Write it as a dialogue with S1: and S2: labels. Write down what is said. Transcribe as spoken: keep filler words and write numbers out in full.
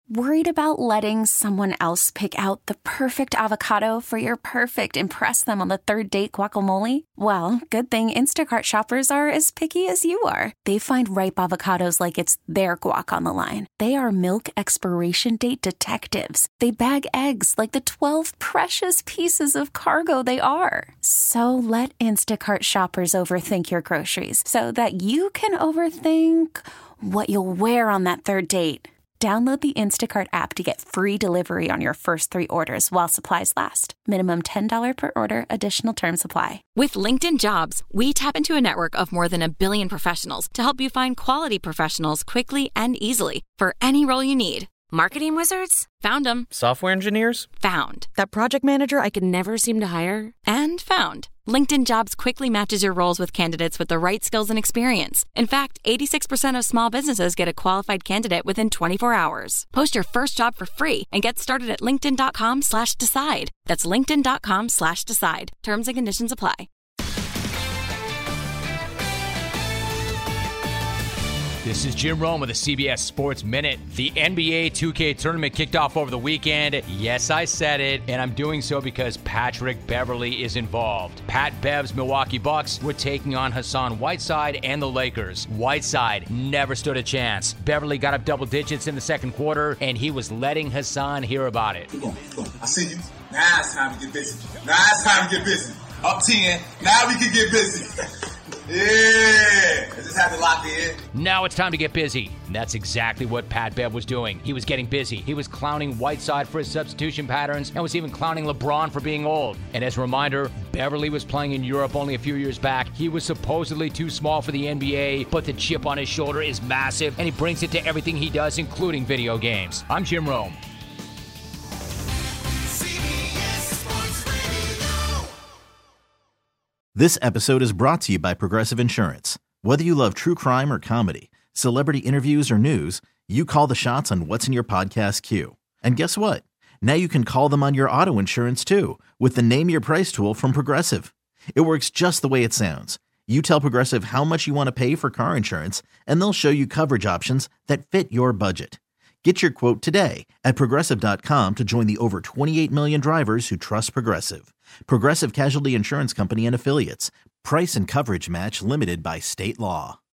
S1: Worried about letting someone else pick out the perfect avocado for your perfect impress them on the third date guacamole? Well, good thing Instacart shoppers are as picky as you are. They find ripe avocados like it's their guac on the line. They are milk expiration date detectives. They bag eggs like the twelve precious pieces of cargo they are. So let Instacart shoppers overthink your groceries so that you can overthink what you'll wear on that third date. Download the Instacart app to get free delivery on your first three orders while supplies last. Minimum ten dollars per order. Additional terms apply.
S2: With LinkedIn Jobs, we tap into a network of more than a billion professionals to help you find quality professionals quickly and easily for any role you need. Marketing wizards? Found them.
S3: Software engineers?
S2: Found. That project manager I could never seem to hire? And found. LinkedIn Jobs quickly matches your roles with candidates with the right skills and experience. In fact, eighty-six percent of small businesses get a qualified candidate within twenty-four hours. Post your first job for free and get started at linkedin.com slash decide. That's linkedin.com slash decide. Terms and conditions apply.
S4: This is Jim Rome with the C B S Sports Minute. The N B A two K tournament kicked off over the weekend. Yes, I said it, and I'm doing so because Patrick Beverley is involved. Pat Bev's Milwaukee Bucks were taking on Hassan Whiteside and the Lakers. Whiteside never stood a chance. Beverley got up double digits in the second quarter, and he was letting Hassan hear about it.
S5: Come on, come on. I see you. Now it's time to get busy. Now it's time to get busy. Up ten. Now we can get busy. Yeah, I just had to lock in.
S4: Now it's time to get busy. And that's exactly what Pat Bev was doing. He was getting busy. He was clowning Whiteside for his substitution patterns and was even clowning LeBron for being old. And as a reminder, Beverley was playing in Europe only a few years back. He was supposedly too small for the N B A, but the chip on his shoulder is massive, and he brings it to everything he does, including video games. I'm Jim Rome.
S6: This episode is brought to you by Progressive Insurance. Whether you love true crime or comedy, celebrity interviews or news, you call the shots on what's in your podcast queue. And guess what? Now you can call them on your auto insurance too with the Name Your Price tool from Progressive. It works just the way it sounds. You tell Progressive how much you want to pay for car insurance, and they'll show you coverage options that fit your budget. Get your quote today at Progressive dot com to join the over twenty-eight million drivers who trust Progressive. Progressive Casualty Insurance Company and Affiliates. Price and coverage match limited by state law.